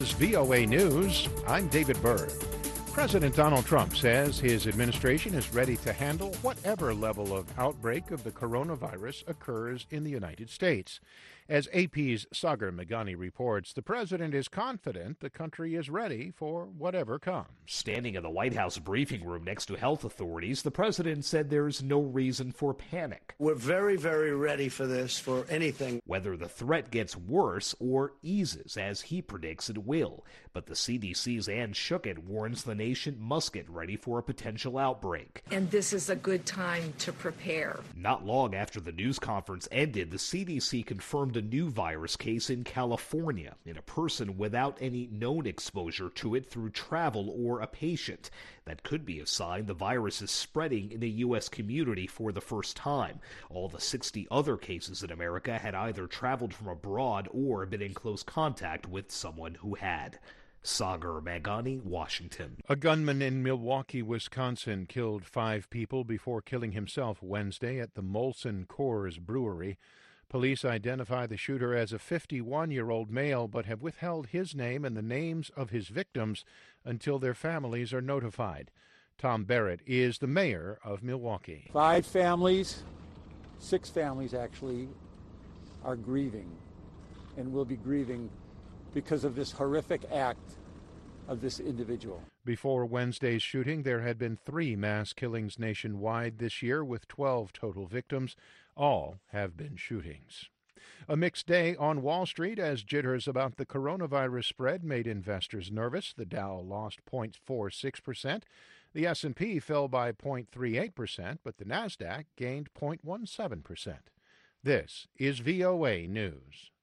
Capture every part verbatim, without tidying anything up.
V O A News, I'm David Byrd. President Donald Trump says his administration is ready to handle whatever level of outbreak of the coronavirus occurs in the United States. As A P's Sagar Meghani reports, the president is confident the country is ready for whatever comes. Standing in the White House briefing room next to health authorities, the president said there's no reason for panic. We're very, very ready for this, for anything. Whether the threat gets worse or eases, as he predicts it will. But the C D C's Ann Schuchat warns the nation must get ready for a potential outbreak. And this is a good time to prepare. Not long after the news conference ended, the C D C confirmed a new virus case in California in a person without any known exposure to it through travel or a patient. That could be a sign the virus is spreading in the U S community for the first time. All the sixty other cases in America had either traveled from abroad or been in close contact with someone who had. Sagar Meghani, Washington. A gunman in Milwaukee, Wisconsin, killed five people before killing himself Wednesday at the Molson Coors Brewery. Police identify the shooter as a fifty-one-year-old male, but have withheld his name and the names of his victims until their families are notified. Tom Barrett is the mayor of Milwaukee. Five families, six families actually, are grieving and will be grieving because of this horrific act of this individual. Before Wednesday's shooting, there had been three mass killings nationwide this year, with twelve total victims. All have been shootings. A mixed day on Wall Street as jitters about the coronavirus spread made investors nervous. The Dow lost zero point four six percent. The S and P fell by zero point three eight percent, but the Nasdaq gained zero point one seven percent. This is V O A News.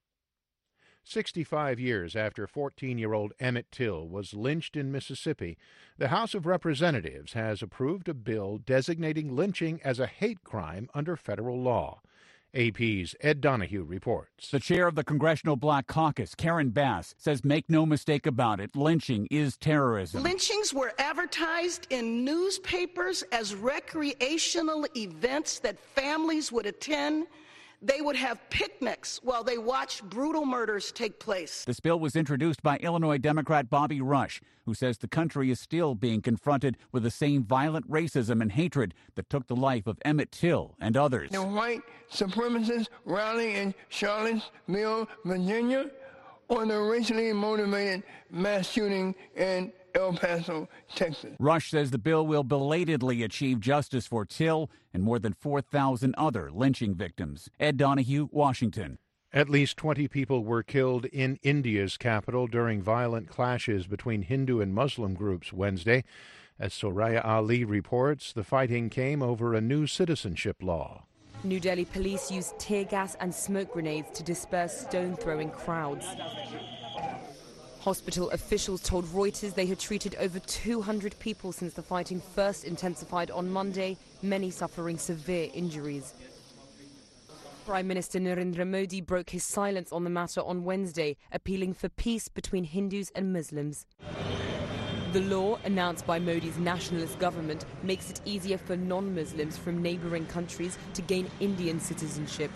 sixty-five years after fourteen-year-old Emmett Till was lynched in Mississippi, the House of Representatives has approved a bill designating lynching as a hate crime under federal law. A P's Ed Donahue reports. The chair of the Congressional Black Caucus, Karen Bass, says make no mistake about it, lynching is terrorism. Lynchings were advertised in newspapers as recreational events that families would attend. They would have picnics while they watched brutal murders take place. This bill was introduced by Illinois Democrat Bobby Rush, who says the country is still being confronted with the same violent racism and hatred that took the life of Emmett Till and others. The white supremacists rally in Charlottesville, Virginia, or the racially motivated mass shooting in El Paso, Texas. Rush says the bill will belatedly achieve justice for Till and more than four thousand other lynching victims. Ed Donahue, Washington. At least twenty people were killed in India's capital during violent clashes between Hindu and Muslim groups Wednesday. As Soraya Ali reports, the fighting came over a new citizenship law. New Delhi police used tear gas and smoke grenades to disperse stone-throwing crowds. Hospital officials told Reuters they had treated over two hundred people since the fighting first intensified on Monday, many suffering severe injuries. Prime Minister Narendra Modi broke his silence on the matter on Wednesday, appealing for peace between Hindus and Muslims. The law, announced by Modi's nationalist government, makes it easier for non-Muslims from neighbouring countries to gain Indian citizenship.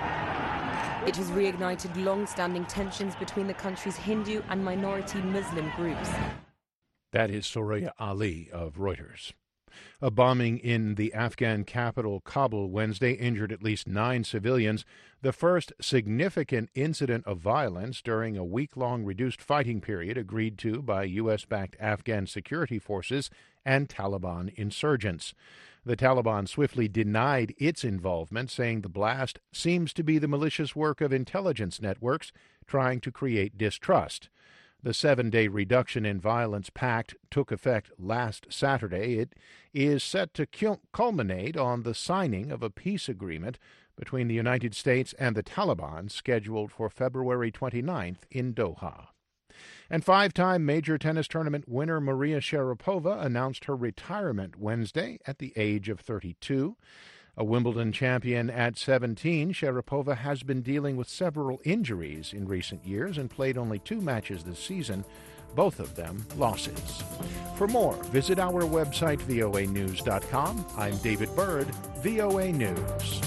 It has reignited long-standing tensions between the country's Hindu and minority Muslim groups. That is Soraya Ali of Reuters. A bombing in the Afghan capital, Kabul, Wednesday injured at least nine civilians, the first significant incident of violence during a week-long reduced fighting period agreed to by U S-backed Afghan security forces and Taliban insurgents. The Taliban swiftly denied its involvement, saying the blast seems to be the malicious work of intelligence networks trying to create distrust. The seven-day reduction in violence pact took effect last Saturday. It is set to culminate on the signing of a peace agreement between the United States and the Taliban, scheduled for February twenty-ninth in Doha. And five-time major tennis tournament winner Maria Sharapova announced her retirement Wednesday at the age of thirty-two. A Wimbledon champion at seventeen, Sharapova has been dealing with several injuries in recent years and played only two matches this season, both of them losses. For more, visit our website, V O A news dot com. I'm David Byrd, V O A News.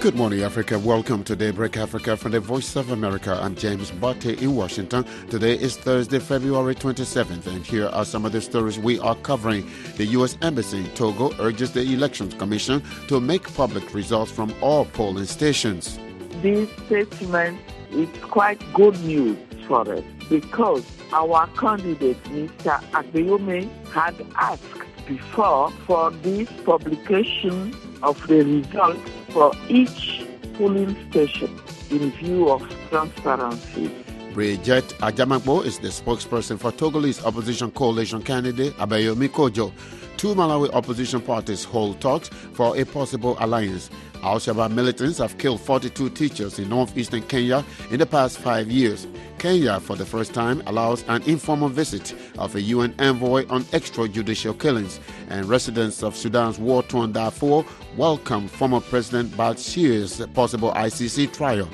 Good morning, Africa. Welcome to Daybreak Africa from the Voice of America. I'm James Botte in Washington. Today is Thursday, February twenty-seventh, and here are some of the stories we are covering. The U S Embassy in Togo urges the Elections Commission to make public results from all polling stations. This statement is quite good news for us because our candidate, Mister Agbeyome, had asked before for this publication of the results for each polling station in view of transparency. Bridget Ajamagbo is the spokesperson for Togolese opposition coalition candidate Abayomi Kojo. Two Malawi opposition parties hold talks for a possible alliance. Al-Shabaab militants have killed forty-two teachers in northeastern Kenya in the past five years. Kenya, for the first time, allows an informal visit of a U N envoy on extrajudicial killings. And residents of Sudan's war-torn Darfur welcome former President Bashir's possible I C C trial.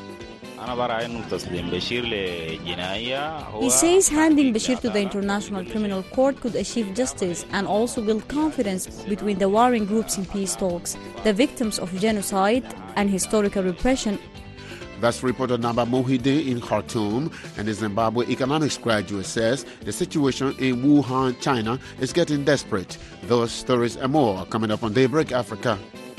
He says handing Bashir to the International Criminal Court could achieve justice and also build confidence between the warring groups in peace talks, the victims of genocide and historical repression. That's reporter Naba Mohide in Khartoum, and the Zimbabwe economics graduate says the situation in Wuhan, China is getting desperate. Those stories and more are coming up on Daybreak Africa.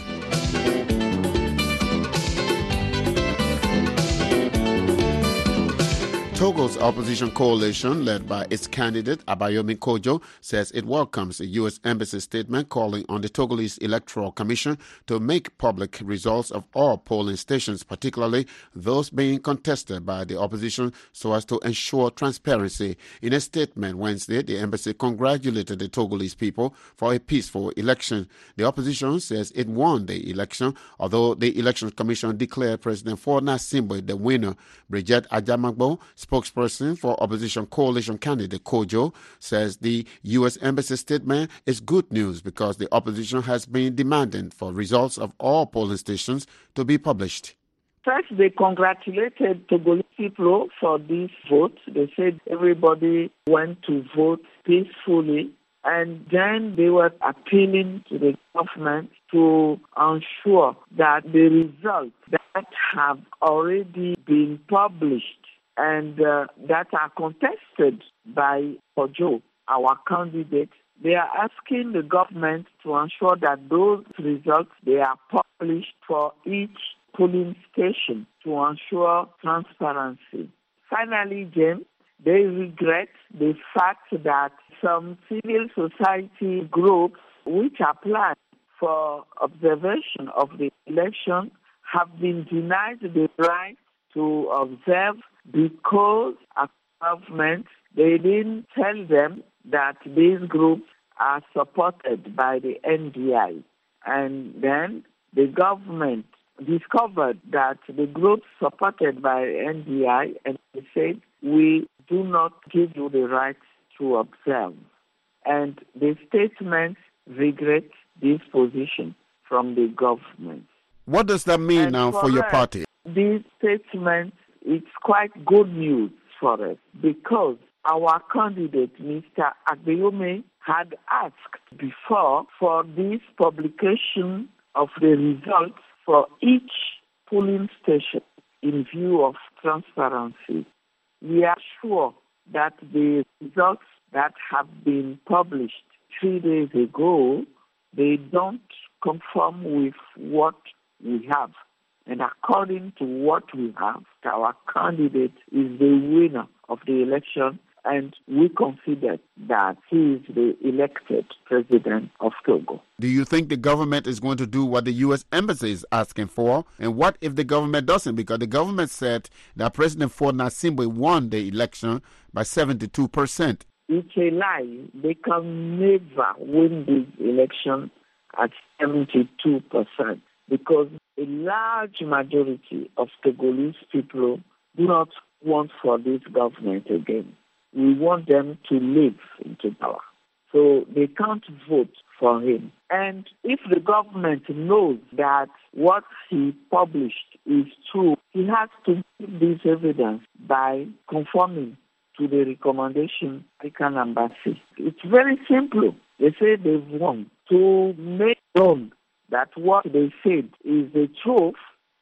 Togo's opposition coalition, led by its candidate Abayomi Kojo, says it welcomes a U S embassy statement calling on the Togolese Electoral Commission to make public results of all polling stations, particularly those being contested by the opposition, so as to ensure transparency. In a statement Wednesday, the embassy congratulated the Togolese people for a peaceful election. The opposition says it won the election, although the Election Commission declared President Faure Gnassingbe the winner. Bridget Ajamagbo, spokesperson for opposition coalition candidate Kojo, says the U S embassy statement is good news because the opposition has been demanding for results of all polling stations to be published. First, they congratulated Togolese people for this vote. They said everybody went to vote peacefully. And then they were appealing to the government to ensure that the results that have already been published and uh, that are contested by Kojo, our candidate, they are asking the government to ensure that those results, they are published for each polling station to ensure transparency. Finally, James, they regret the fact that some civil society groups which apply for observation of the election have been denied the right to observe because as government, they didn't tell them that these groups are supported by the N D I. And then the government discovered that the groups supported by N D I, and they said, we do not give you the right to observe. And the statement regrets this position from the government. What does that mean and now for, for your us, party? This statement is quite good news for us because our candidate, Mister Agbeyome, had asked before for this publication of the results for each polling station in view of transparency. We are sure that the results that have been published three days ago, they don't conform with what we have. And according to what we have, our candidate is the winner of the election, and we consider that he is the elected president of Togo. Do you think the government is going to do what the U S embassy is asking for? And what if the government doesn't? Because the government said that President Faure Gnassingbe won the election by seventy-two percent. It's a lie. They can never win this election at seventy-two percent because a large majority of Togolese people do not want for this government again. We want them to live into power. So they can't vote for him. And if the government knows that what he published is true, he has to give this evidence by conforming to the recommendation of the African embassy. It's very simple. They say they've won. To make known that what they said is the truth,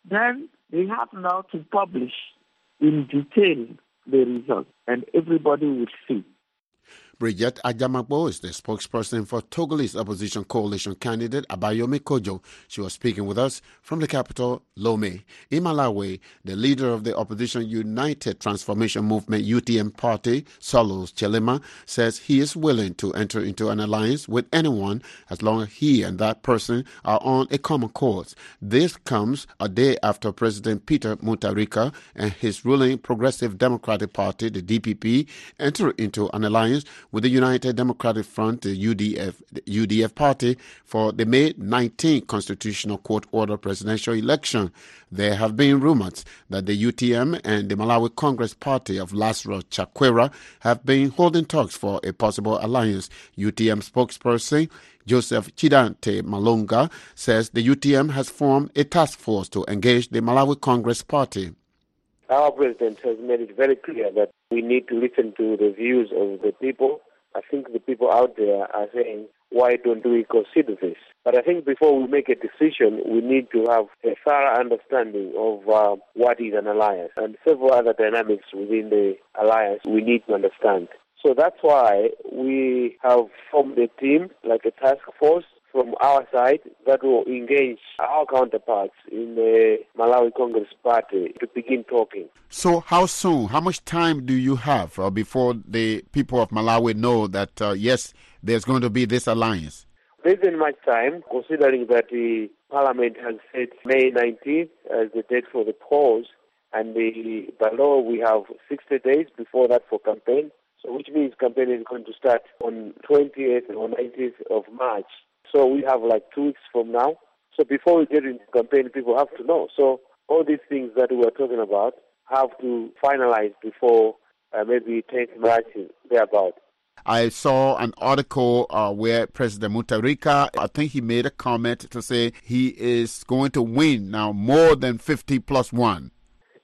then they have now to publish in detail the results, and everybody will see. Bridget Ajamagbo is the spokesperson for Togolese opposition coalition candidate Abayomi Kojo. She was speaking with us from the capital, Lomé. In Malawi, the leader of the opposition United Transformation Movement U T M party, Solos Chilema, says he is willing to enter into an alliance with anyone as long as he and that person are on a common cause. This comes a day after President Peter Mutharika and his ruling Progressive Democratic Party, the D P P, entered into an alliance with the United Democratic Front, the U D F, the U D F party, for the May nineteenth Constitutional Court order presidential election. There have been rumors that the U T M and the Malawi Congress Party of Lazarus Chakwera have been holding talks for a possible alliance. U T M spokesperson Joseph Chidante Malonga says the U T M has formed a task force to engage the Malawi Congress Party. Our president has made it very clear that we need to listen to the views of the people. I think the people out there are saying, why don't we consider this? But I think before we make a decision, we need to have a thorough understanding of uh, what is an alliance and several other dynamics within the alliance we need to understand. So that's why we have formed a team, like a task force, from our side that will engage our counterparts in the Malawi Congress Party to begin talking. So how soon, how much time do you have uh, before the people of Malawi know that, uh, yes, there's going to be this alliance? There isn't much time, considering that the Parliament has set May nineteenth as the date for the polls, and the, by law we have sixty days before that for campaign, so which means campaign is going to start on twentieth or nineteenth of March. So we have like two weeks from now. So before we get into campaign, people have to know. So all these things that we are talking about have to finalize before uh, maybe tenth March, thereabout. I saw an article uh, where President Mutharika, I think he made a comment to say he is going to win now more than fifty plus one.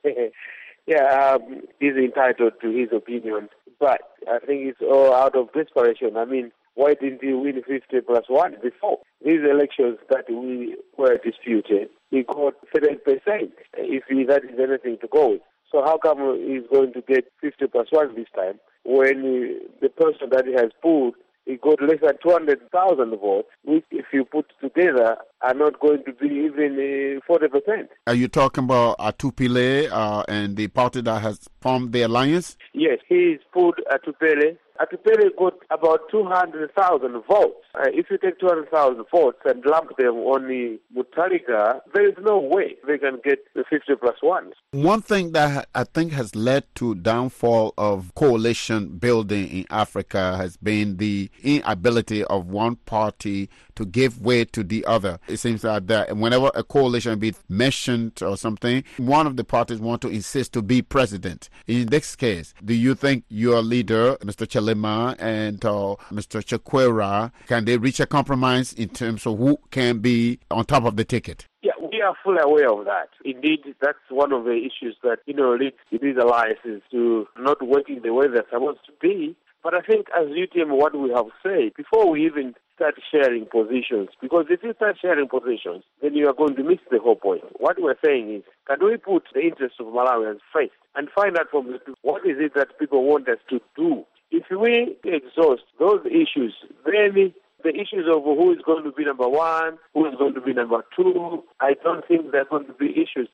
yeah, um, he's entitled to his opinion. But I think it's all out of desperation. I mean, why didn't he win fifty plus one before? These elections that we were disputed, he got seven percent, if he, that is anything to go with. So how come he's going to get fifty plus one this time when he, the person that he has pulled, he got less than two hundred thousand votes, which if you put together are not going to be even uh, forty percent. Are you talking about Atupile uh, and the party that has formed the alliance? Yes, he's pulled Atupile. Atupele got about two hundred thousand votes. Uh, if you take two hundred thousand votes and lump them on the Mutharika, there is no way they can get the fifty plus one. One thing that I think has led to downfall of coalition building in Africa has been the inability of one party to give way to the other. It seems like that whenever a coalition be mentioned or something, one of the parties want to insist to be president. In this case, do you think your leader, Mister Chilema, and uh, Mister Chakwera, can they reach a compromise in terms of who can be on top of the ticket? Yeah, we are fully aware of that. Indeed, that's one of the issues that, you know, leads these alliances to not working the way they're supposed to be. But I think as U T M, what we have said, before we even start sharing positions, because if you start sharing positions, then you are going to miss the whole point. What we're saying is, can we put the interests of Malawians first and find out from the people what is it that people want us to do? If we exhaust those issues, then the issues of who is going to be number one, who is going to be number two, I don't think they're going to be issues.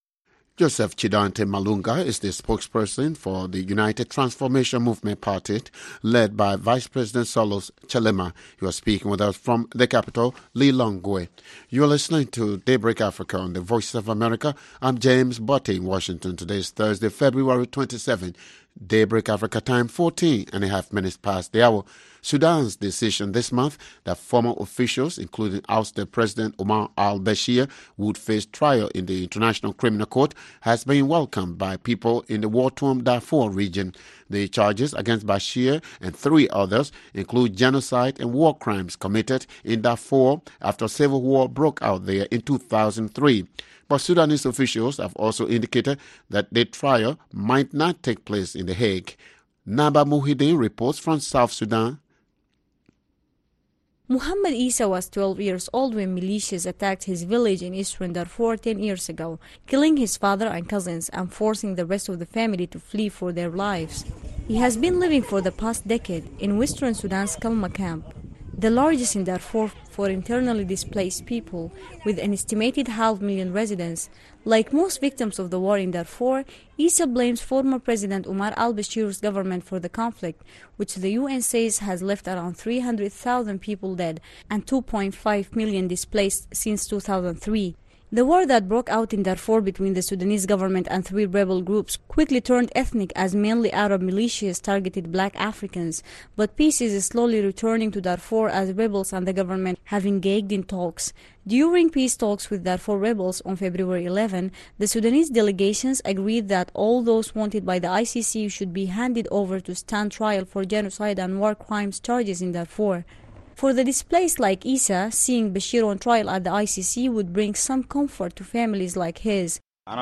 Joseph Chidante Malunga is the spokesperson for the United Transformation Movement Party, led by Vice President Solos Chilema. You are speaking with us from the capital, Lilongwe. You are listening to Daybreak Africa on the Voice of America. I'm James Botte in Washington. Today is Thursday, February twenty-seventh. Daybreak Africa time, fourteen and a half minutes past the hour. Sudan's decision this month that former officials, including ousted President Omar al-Bashir, would face trial in the International Criminal Court has been welcomed by people in the war-torn Darfur region. The charges against Bashir and three others include genocide and war crimes committed in Darfur after civil war broke out there in two thousand three. But Sudanese officials have also indicated that the trial might not take place in The Hague. Naba Muhyiddin reports from South Sudan. Muhammad Isa was twelve years old when militias attacked his village in eastern Darfur ten years ago, killing his father and cousins and forcing the rest of the family to flee for their lives. He has been living for the past decade in western Sudan's Kalma camp, the largest in Darfur for internally displaced people, with an estimated half million residents. Like most victims of the war in Darfur, Isa blames former President Omar al-Bashir's government for the conflict, which the U N says has left around three hundred thousand people dead and two point five million displaced since two thousand three. The war that broke out in Darfur between the Sudanese government and three rebel groups quickly turned ethnic as mainly Arab militias targeted black Africans, but peace is slowly returning to Darfur as rebels and the government have engaged in talks. During peace talks with Darfur rebels on February eleventh, the Sudanese delegations agreed that all those wanted by the I C C should be handed over to stand trial for genocide and war crimes charges in Darfur. For the displaced like Isa, seeing Bashir on trial at the I C C would bring some comfort to families like his. He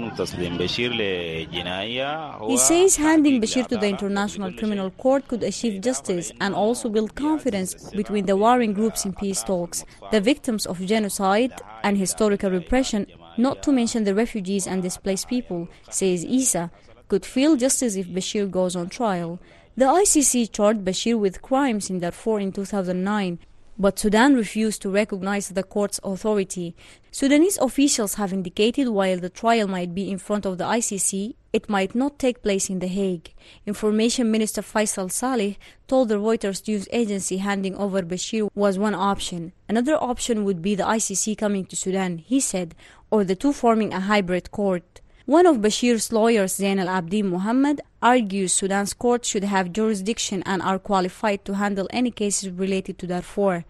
says handing Bashir to the International Criminal Court could achieve justice and also build confidence between the warring groups in peace talks, the victims of genocide and historical repression, not to mention the refugees and displaced people, says Isa, could feel justice if Bashir goes on trial. The I C C charged Bashir with crimes in Darfur in two thousand nine, but Sudan refused to recognize the court's authority. Sudanese officials have indicated while the trial might be in front of the I C C, it might not take place in The Hague. Information Minister Faisal Saleh told the Reuters news agency handing over Bashir was one option. Another option would be the I C C coming to Sudan, he said, or the two forming a hybrid court. One of Bashir's lawyers, Zain al-Abidin Muhammad, argues Sudan's courts should have jurisdiction and are qualified to handle any cases related to Darfur.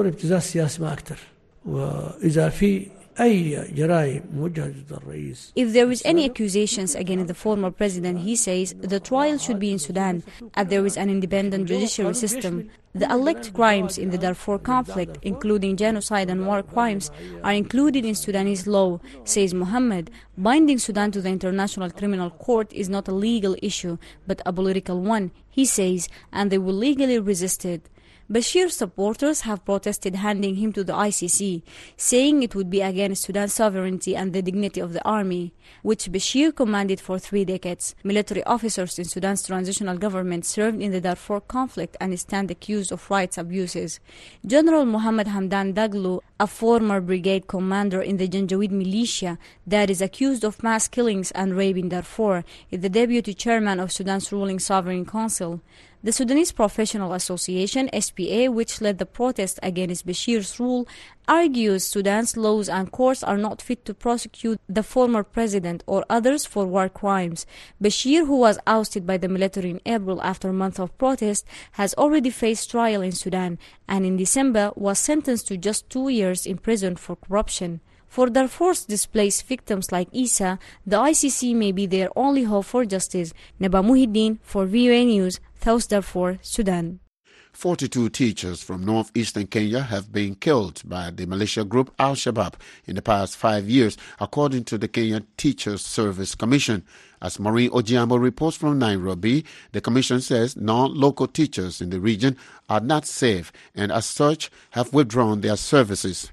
If there is any accusations against the former president, he says the trial should be in Sudan, as there is an independent judiciary system. The alleged crimes in the Darfur conflict, including genocide and war crimes, are included in Sudanese law, says Muhammad. Binding Sudan to the International Criminal Court is not a legal issue, but a political one, he says, and they will legally resist it. Bashir's supporters have protested handing him to the I C C, saying it would be against Sudan's sovereignty and the dignity of the army, which Bashir commanded for three decades. Military officers in Sudan's transitional government served in the Darfur conflict and stand accused of rights abuses. General Mohammed Hamdan Daglo, a former brigade commander in the Janjaweed militia that is accused of mass killings and rape in Darfur, is the deputy chairman of Sudan's ruling sovereign council. The Sudanese Professional Association, S P A, which led the protest against Bashir's rule, argues Sudan's laws and courts are not fit to prosecute the former president or others for war crimes. Bashir, who was ousted by the military in April after months of protest, has already faced trial in Sudan and in December was sentenced to just two years in prison for corruption. For Darfur's displaced victims like Isa, the I C C may be their only hope for justice. Naba Muhiddin for V O A News, South Darfur, Sudan. forty-two teachers from northeastern Kenya have been killed by the militia group Al-Shabaab in the past five years, according to the Kenya Teachers Service Commission. As Maureen Ojiambo reports from Nairobi, the commission says non-local teachers in the region are not safe and as such have withdrawn their services.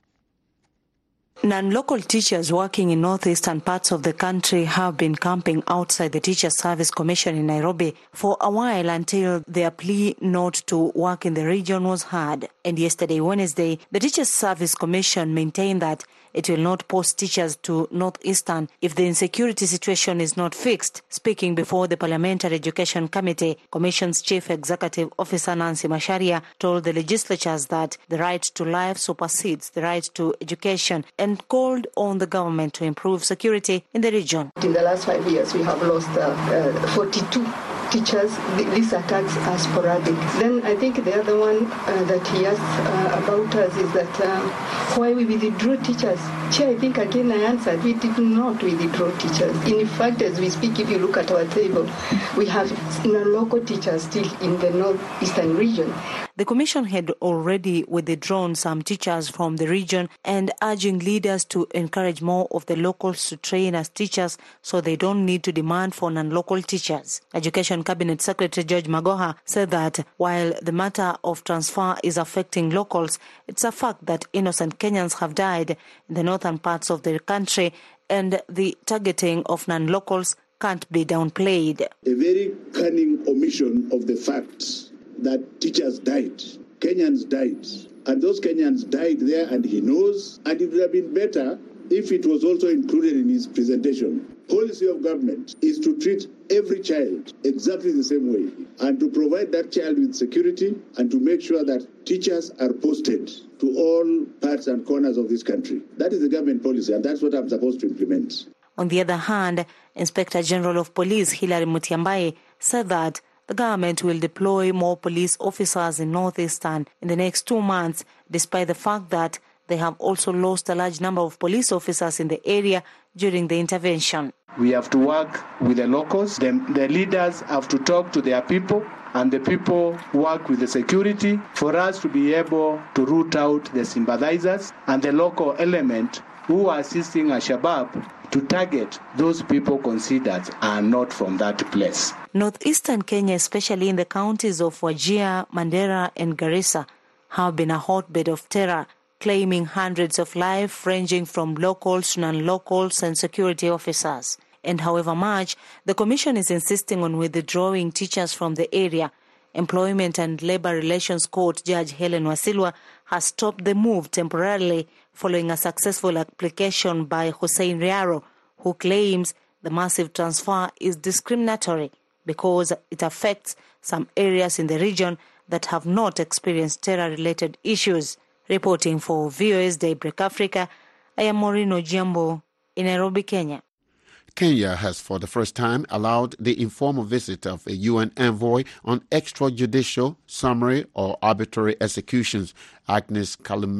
Non-local teachers working in northeastern parts of the country have been camping outside the Teachers Service Commission in Nairobi for a while until their plea not to work in the region was heard. And yesterday, Wednesday, the Teachers Service Commission maintained that it will not post teachers to northeastern if the insecurity situation is not fixed. Speaking before the Parliamentary Education Committee, Commission's Chief Executive Officer Nancy Macharia told the legislatures that the right to life supersedes the right to education and called on the government to improve security in the region. In the last five years, we have lost uh, uh, forty-two teachers. These attacks are sporadic. Then I think the other one uh, that he asked uh, about us is that uh, why we withdraw teachers. Chair, I think again I answered, we did not withdraw teachers. In fact, as we speak, if you look at our table, we have local teachers still in the northeastern region. the commission had already withdrawn some teachers from the region and urging leaders to encourage more of the locals to train as teachers so they don't need to demand for non-local teachers. Education Cabinet Secretary George Magoha said that while the matter of transfer is affecting locals, it's a fact that innocent Kenyans have died in the northern parts of the country, and the targeting of non-locals can't be downplayed. A very cunning omission of the facts that teachers died, Kenyans died, and those Kenyans died there, and he knows, and it would have been better if it was also included in his presentation. Policy of government is to treat every child exactly the same way and to provide that child with security and to make sure that teachers are posted to all parts and corners of this country. That is the government policy, and that's what I'm supposed to implement. On the other hand, Inspector General of Police Hilary Mutyambai said that the government will deploy more police officers in Northeastern in the next two months, despite the fact that they have also lost a large number of police officers in the area during the intervention. We have to work with the locals. The, the leaders have to talk to their people, and the people work with the security for us to be able to root out the sympathizers and the local element who are assisting Al-Shabaab to target those people considered are not from that place. Northeastern Kenya, especially in the counties of Wajir, Mandera and Garissa, have been a hotbed of terror, claiming hundreds of lives ranging from locals to non-locals and security officers. And however much the Commission is insisting on withdrawing teachers from the area, Employment and Labor Relations Court Judge Helen Wasilwa has stopped the move temporarily following a successful application by Hussein Riaro, who claims the massive transfer is discriminatory because it affects some areas in the region that have not experienced terror-related issues. Reporting for V O A's Daybreak Africa, I am Maureen Ojiambo in Nairobi, Kenya. Kenya has for the first time allowed the informal visit of a U N envoy on extrajudicial, summary or arbitrary executions. Agnes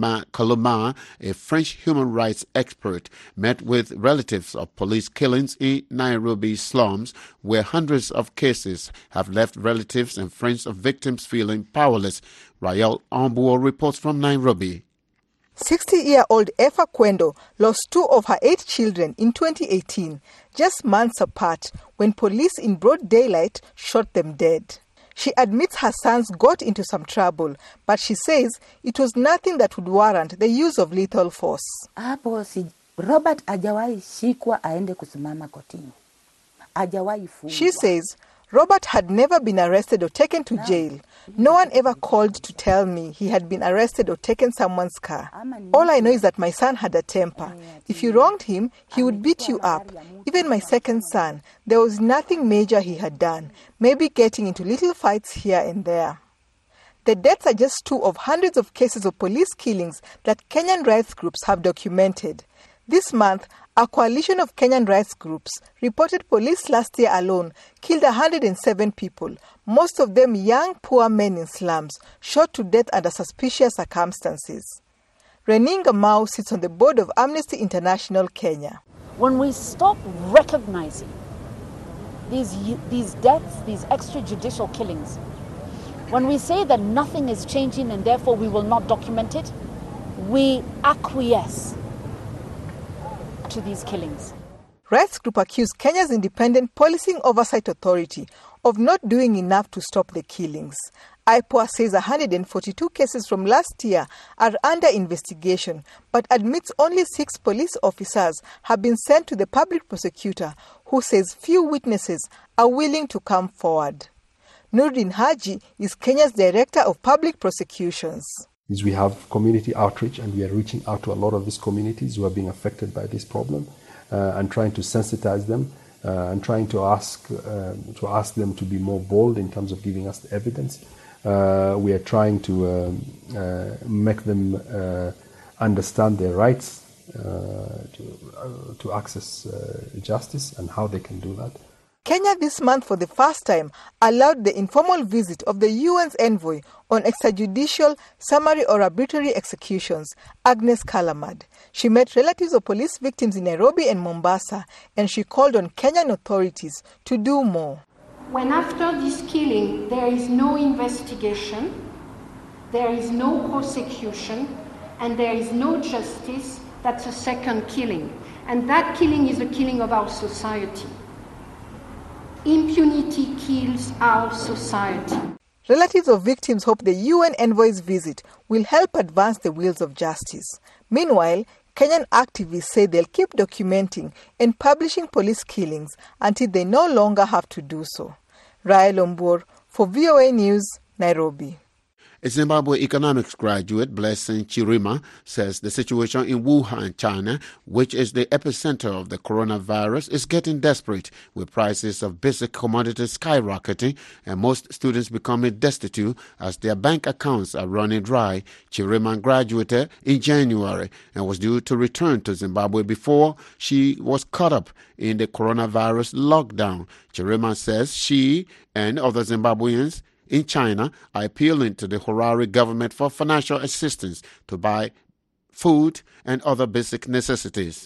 Kaluma, a French human rights expert, met with relatives of police killings in Nairobi slums, where hundreds of cases have left relatives and friends of victims feeling powerless. Rael Ambuo reports from Nairobi. sixty-year-old Efa Kwendo lost two of her eight children in twenty eighteen, just months apart, when police in broad daylight shot them dead. She admits her sons got into some trouble, but she says it was nothing that would warrant the use of lethal force. Hapo si Robert hajawahi shikwa aende kusimama kotini. Hajawahi fungwa. She says Robert had never been arrested or taken to jail. No one ever called to tell me he had been arrested or taken someone's car. All I know is that my son had a temper. If you wronged him, he would beat you up. Even my second son, there was nothing major he had done, maybe getting into little fights here and there. The deaths are just two of hundreds of cases of police killings that Kenyan rights groups have documented. This month, a coalition of Kenyan rights groups reported police last year alone killed one hundred seven people, most of them young, poor men in slums, shot to death under suspicious circumstances. Reninga Mao sits on the board of Amnesty International Kenya. When we stop recognizing these, these deaths, these extrajudicial killings, when we say that nothing is changing and therefore we will not document it, we acquiesce to these killings. Rights group accused Kenya's Independent Policing Oversight Authority of not doing enough to stop the killings. I P O A says one hundred forty-two cases from last year are under investigation, but admits only six police officers have been sent to the public prosecutor, who says few witnesses are willing to come forward. Nurdin Haji is Kenya's Director of Public Prosecutions. Is we have community outreach, and we are reaching out to a lot of these communities who are being affected by this problem, uh, and trying to sensitize them, uh, and trying to ask uh, to ask them to be more bold in terms of giving us the evidence. Uh, we are trying to um, uh, make them uh, understand their rights uh, to, uh, to access uh, justice and how they can do that. Kenya this month for the first time allowed the informal visit of the U N's envoy on extrajudicial, summary or arbitrary executions, Agnes Kalamad. She met relatives of police victims in Nairobi and Mombasa, and she called on Kenyan authorities to do more. When after this killing there is no investigation, there is no prosecution, and there is no justice, that's a second killing. And that killing is a killing of our society. Impunity kills our society. Relatives of victims hope the U N envoy's visit will help advance the wheels of justice. Meanwhile, Kenyan activists say they'll keep documenting and publishing police killings until they no longer have to do so. Rael Ombor for V O A News, Nairobi. A Zimbabwe economics graduate, Blessing Chirima, says the situation in Wuhan, China, which is the epicenter of the coronavirus, is getting desperate, with prices of basic commodities skyrocketing and most students becoming destitute as their bank accounts are running dry. Chirima graduated in January and was due to return to Zimbabwe before she was caught up in the coronavirus lockdown. Chirima says she and other Zimbabweans in China are appealing to the Harare government for financial assistance to buy food and other basic necessities.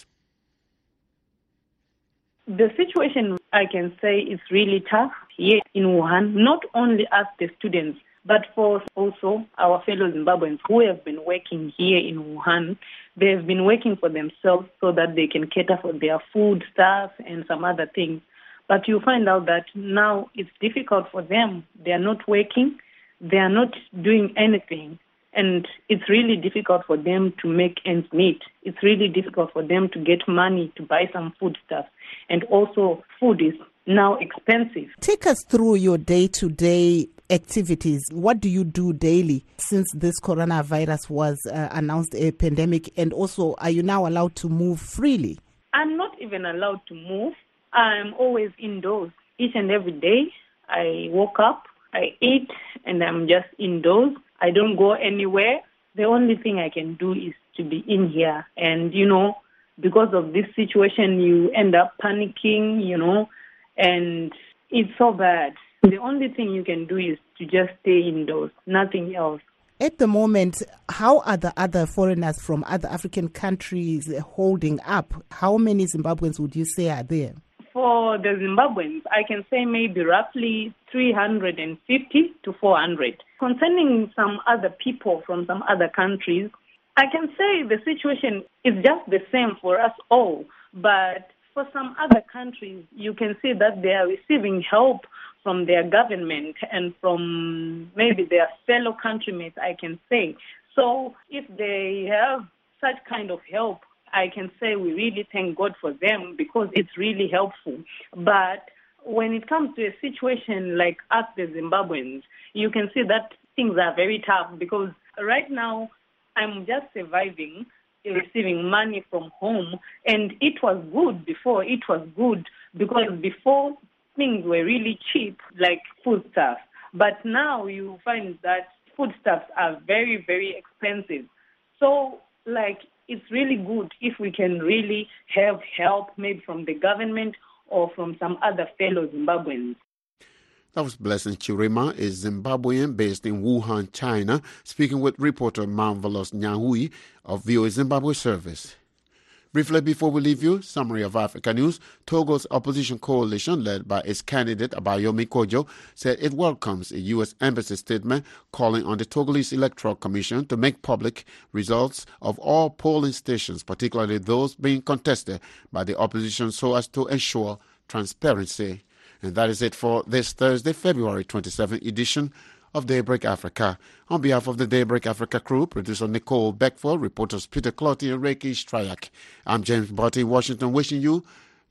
The situation, I can say, is really tough here in Wuhan, not only us, the students, but for also our fellow Zimbabweans who have been working here in Wuhan. They have been working for themselves so that they can cater for their food, stuff, and some other things. But you find out that now it's difficult for them. They are not working. They are not doing anything. And it's really difficult for them to make ends meet. It's really difficult for them to get money to buy some food stuff. And also food is now expensive. Take us through your day-to-day activities. What do you do daily since this coronavirus was uh, announced a pandemic? And also, are you now allowed to move freely? I'm not even allowed to move. I'm always indoors each and every day. I wake up, I eat, and I'm just indoors. I don't go anywhere. The only thing I can do is to be in here. And, you know, because of this situation, you end up panicking, you know, and it's so bad. The only thing you can do is to just stay indoors, nothing else. At the moment, how are the other foreigners from other African countries holding up? How many Zimbabweans would you say are there? For the Zimbabweans, I can say maybe roughly three hundred fifty to four hundred. Concerning some other people from some other countries, I can say the situation is just the same for us all. But for some other countries, you can see that they are receiving help from their government and from maybe their fellow countrymates, I can say. So if they have such kind of help, I can say we really thank God for them because it's really helpful. But when it comes to a situation like us, the Zimbabweans, you can see that things are very tough because right now I'm just surviving, receiving money from home, and it was good before. It was good because before things were really cheap, like foodstuffs. But now you find that foodstuffs are very, very expensive. So, like, it's really good if we can really have help maybe from the government or from some other fellow Zimbabweans. That was Blessing Chirima, a Zimbabwean based in Wuhan, China, speaking with reporter Marvelous Nyahui of V O A Zimbabwe Service. Briefly before we leave you, summary of Africa News. Togo's opposition coalition, led by its candidate Abayomi Kojo, said it welcomes a U S embassy statement calling on the Togolese Electoral Commission to make public results of all polling stations, particularly those being contested by the opposition, so as to ensure transparency. And that is it for this Thursday, February twenty-seventh edition of Daybreak Africa. On behalf of the Daybreak Africa crew, producer Nicole Beckford, reporters Peter Clotty and Reiki Strayak, I'm James Botti in Washington, wishing you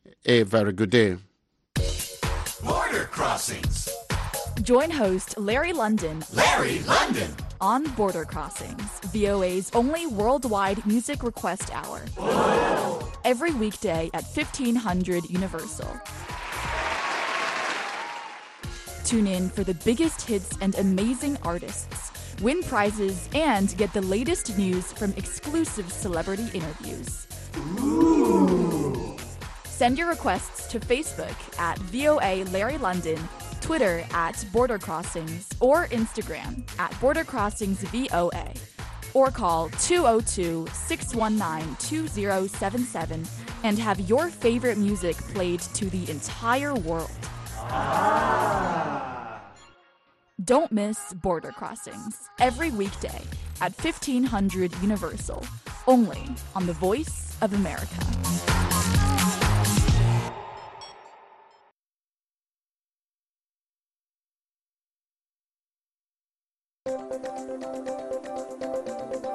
a very good day. Border Crossings. Join host Larry London. Larry London. On Border Crossings, V O A's only worldwide music request hour. Whoa. Every weekday at fifteen hundred Universal. Tune in for the biggest hits and amazing artists, win prizes, and get the latest news from exclusive celebrity interviews. Ooh. Send your requests to Facebook at V O A Larry London, Twitter at Border Crossings, or Instagram at Border Crossings V O A. Or call two oh two, six one nine, two oh seven seven and have your favorite music played to the entire world. Ah. Don't miss Border Crossings every weekday at fifteen hundred Universal, only on the Voice of America.